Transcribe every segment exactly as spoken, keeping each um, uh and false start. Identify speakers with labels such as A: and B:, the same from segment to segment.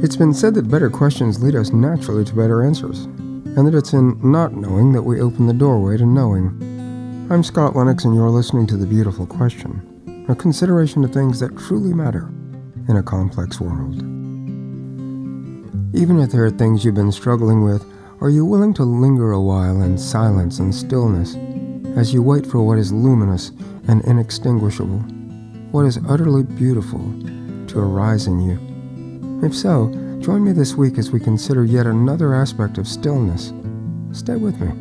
A: It's been said that better questions lead us naturally to better answers, and that it's in not knowing that we open the doorway to knowing. I'm Scott Lennox, and you're listening to The Beautiful Question, a consideration of things that truly matter in a complex world. Even if there are things you've been struggling with, are you willing to linger a while in silence and stillness as you wait for what is luminous and inextinguishable, what is utterly beautiful, to arise in you? If so, join me this week as we consider yet another aspect of stillness. Stay with me.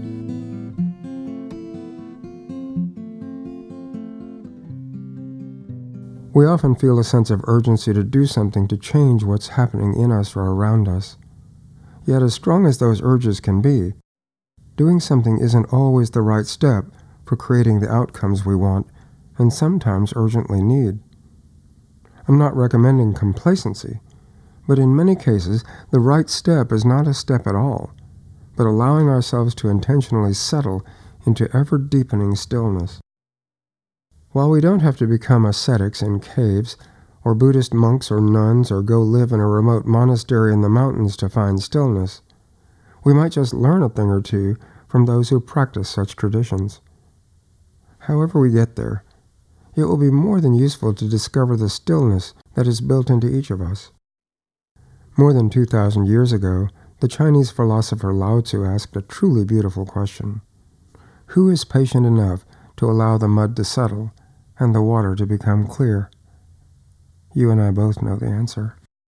A: We often feel a sense of urgency to do something to change what's happening in us or around us. Yet as strong as those urges can be, doing something isn't always the right step for creating the outcomes we want and sometimes urgently need. I'm not recommending complacency, but in many cases, the right step is not a step at all, but allowing ourselves to intentionally settle into ever-deepening stillness. While we don't have to become ascetics in caves, or Buddhist monks or nuns, or go live in a remote monastery in the mountains to find stillness, we might just learn a thing or two from those who practice such traditions. However we get there, it will be more than useful to discover the stillness that is built into each of us. More than two thousand years ago, the Chinese philosopher Lao Tzu asked a truly beautiful question. Who is patient enough to allow the mud to settle and the water to become clear? You and I both know the answer.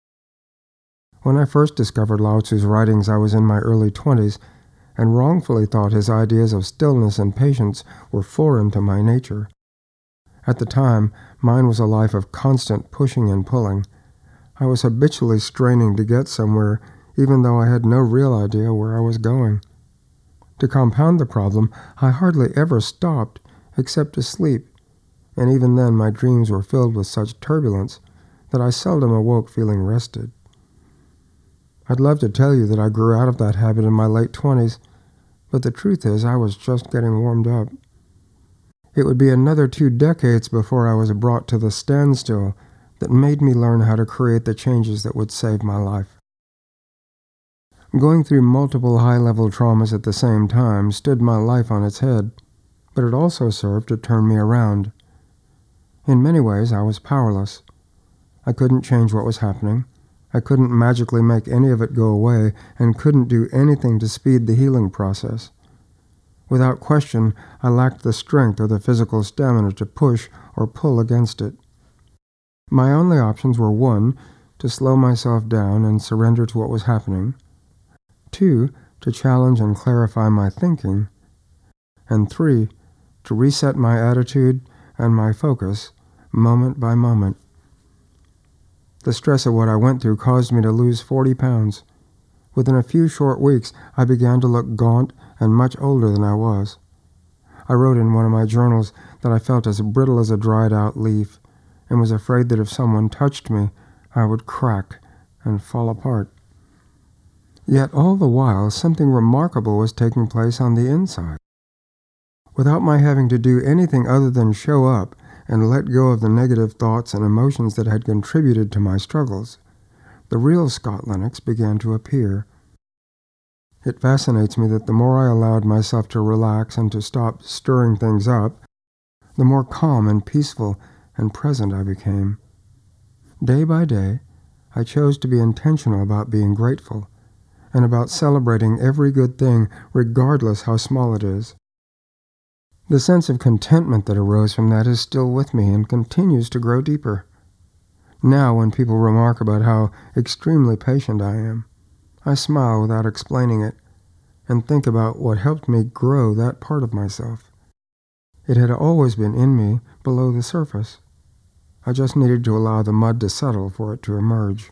A: When I first discovered Lao Tzu's writings, I was in my early twenties and wrongfully thought his ideas of stillness and patience were foreign to my nature. At the time, mine was a life of constant pushing and pulling. I was habitually straining to get somewhere, even though I had no real idea where I was going. To compound the problem, I hardly ever stopped except to sleep, and even then my dreams were filled with such turbulence that I seldom awoke feeling rested. I'd love to tell you that I grew out of that habit in my late twenties, but the truth is I was just getting warmed up. It would be another two decades before I was brought to the standstill that made me learn how to create the changes that would save my life. Going through multiple high-level traumas at the same time stood my life on its head, but it also served to turn me around. In many ways, I was powerless. I couldn't change what was happening. I couldn't magically make any of it go away, and couldn't do anything to speed the healing process. Without question, I lacked the strength or the physical stamina to push or pull against it. My only options were one, to slow myself down and surrender to what was happening, two, to challenge and clarify my thinking, and three, to reset my attitude and my focus moment by moment. The stress of what I went through caused me to lose forty pounds. Within a few short weeks, I began to look gaunt and much older than I was. I wrote in one of my journals that I felt as brittle as a dried-out leaf, and was afraid that if someone touched me, I would crack and fall apart. Yet all the while, something remarkable was taking place on the inside. Without my having to do anything other than show up and let go of the negative thoughts and emotions that had contributed to my struggles, the real Scott Lennox began to appear. It fascinates me that the more I allowed myself to relax and to stop stirring things up, the more calm and peaceful and present I became. Day by day, I chose to be intentional about being grateful and about celebrating every good thing, regardless how small it is. The sense of contentment that arose from that is still with me and continues to grow deeper. Now, when people remark about how extremely patient I am, I smile without explaining it and think about what helped me grow that part of myself. It had always been in me below the surface. I just needed to allow the mud to settle for it to emerge.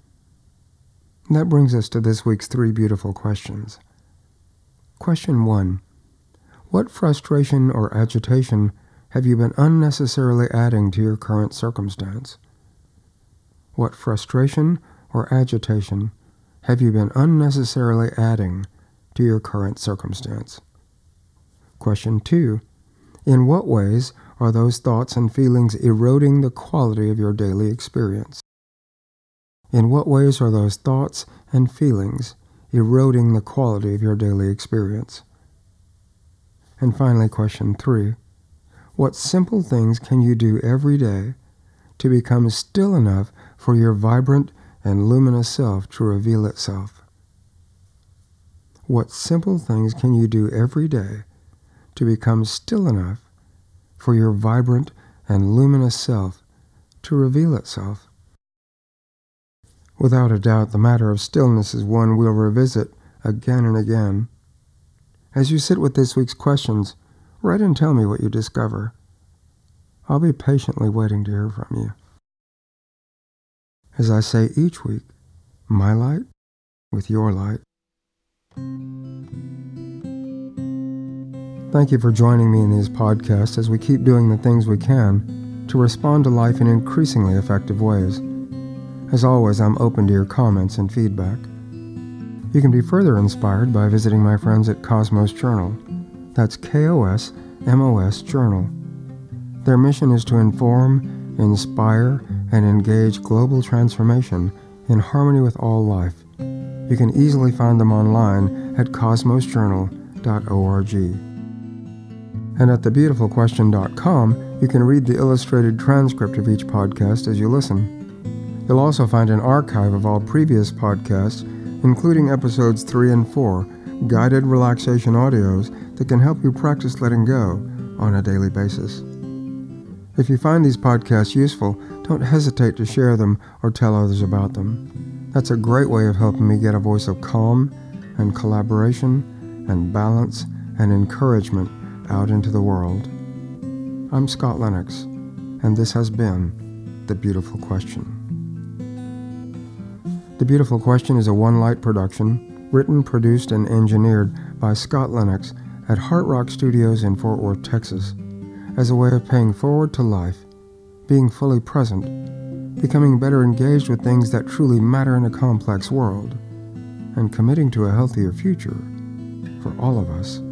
A: That brings us to this week's three beautiful questions. Question one. What frustration or agitation have you been unnecessarily adding to your current circumstance? What frustration or agitation have you been unnecessarily adding to your current circumstance? Question two. In what ways are those thoughts and feelings eroding the quality of your daily experience? In what ways are those thoughts and feelings eroding the quality of your daily experience? And finally, question three. What simple things can you do every day to become still enough for your vibrant and luminous self to reveal itself? What simple things can you do every day to become still enough for your vibrant and luminous self to reveal itself? Without a doubt, the matter of stillness is one we'll revisit again and again. As you sit with this week's questions, write and tell me what you discover. I'll be patiently waiting to hear from you. As I say each week, my light with your light. Thank you for joining me in these podcasts as we keep doing the things we can to respond to life in increasingly effective ways. As always, I'm open to your comments and feedback. You can be further inspired by visiting my friends at Cosmos Journal. That's K O S M O S Journal. Their mission is to inform, inspire, and engage global transformation in harmony with all life. You can easily find them online at cosmos journal dot org. And at the beautiful question dot com, you can read the illustrated transcript of each podcast as you listen. You'll also find an archive of all previous podcasts, including episodes three and four, guided relaxation audios that can help you practice letting go on a daily basis. If you find these podcasts useful, don't hesitate to share them or tell others about them. That's a great way of helping me get a voice of calm and collaboration and balance and encouragement out into the world. I'm Scott Lennox, and this has been The Beautiful Question. The Beautiful Question is a One Light production, written, produced, and engineered by Scott Lennox at Heart Rock Studios in Fort Worth, Texas, as a way of paying forward to life, being fully present, becoming better engaged with things that truly matter in a complex world, and committing to a healthier future for all of us.